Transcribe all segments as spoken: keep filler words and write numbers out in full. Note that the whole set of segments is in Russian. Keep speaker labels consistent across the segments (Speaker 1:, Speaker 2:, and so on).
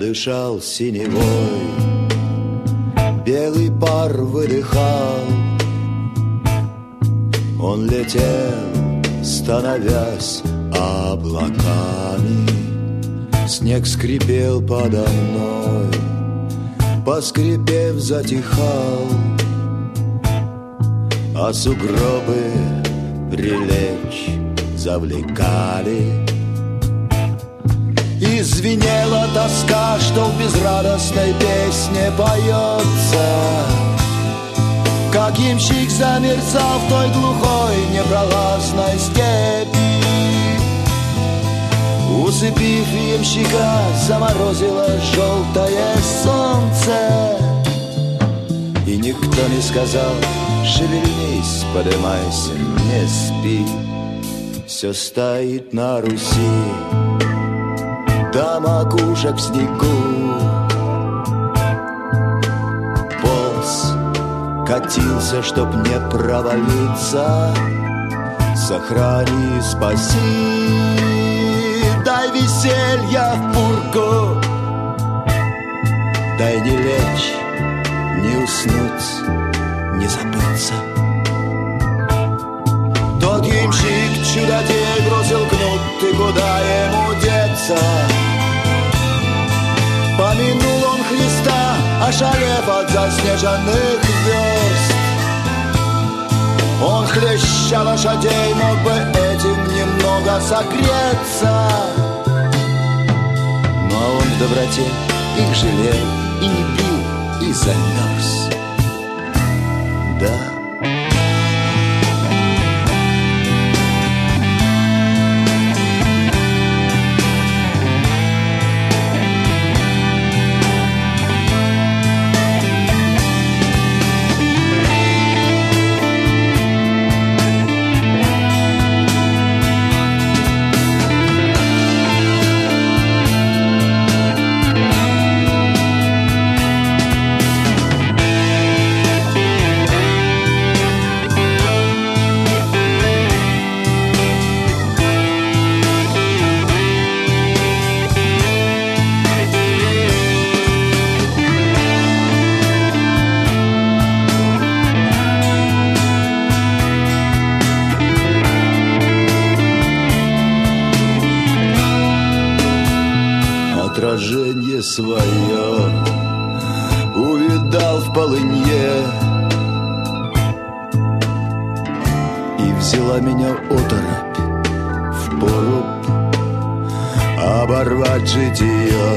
Speaker 1: дышал синевой, белый пар выдыхал. Он летел, становясь облаками. Снег скрипел подо мной, поскрипев, затихал. А сугробы прилечь завлекали. И звенела тоска, что в безрадостной песне поется. Как ямщик замерзал в той глухой непролазной степи. Усыпив ямщика, заморозило желтое солнце. И никто не сказал: шевельнись, подымайся, не спи. Все стоит на Руси до макушек в снегу. Полз, катился, чтоб не провалиться. Сохрани, спаси, дай веселья в пургу. Дай не лечь, не уснуть, не забыться. Тот ямщик чудодей бросил кнут, и куда ему деться? Помянул он Христа, ошалев от заснеженных верст. Он, хлеща лошадей, мог бы этим немного согреться. Но он в доброте их жалел и не бил, и замерз. Да. Отражение свое увидал в полынье, и взяла меня оторопь в поруб оборвать житие.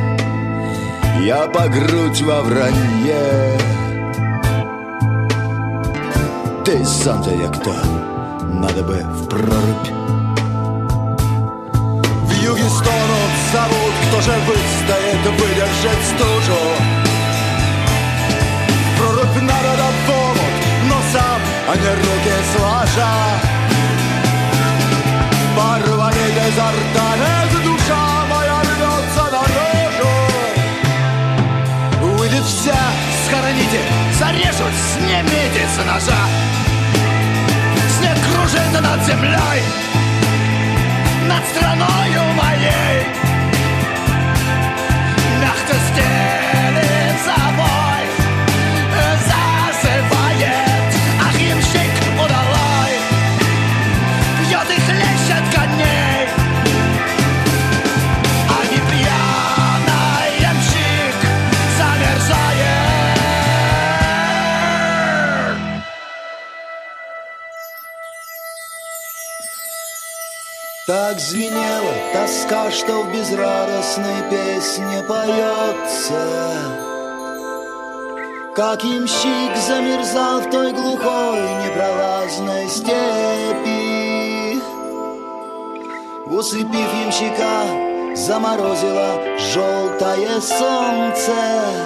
Speaker 1: Я по грудь во вранье. Ты сам-то я кто? Надо бы в прорубь. В юге стонут, зовут, кто же выстоит, выдержит стужу. В прорубь надо до помут, но сам, а не руки сложа. Порванет изо рта, эта душа моя рвется наружу. Выйдет вся, схороните, зарежут, снимите с ножа. Снег кружится над землей, над страною моей. Мягко стелит собой, зазывает. Ах, ямщик удалой, пьет и хлещет коней. А не пьяный ямщик замерзает. Так звенела тоска, что в безрадостной песне поется. Как ямщик замерзал в той глухой непролазной степи. Усыпив ямщика, заморозило желтое солнце.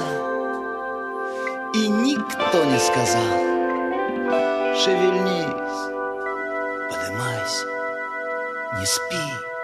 Speaker 1: И никто не сказал: шевельнись, подымайся, не спи.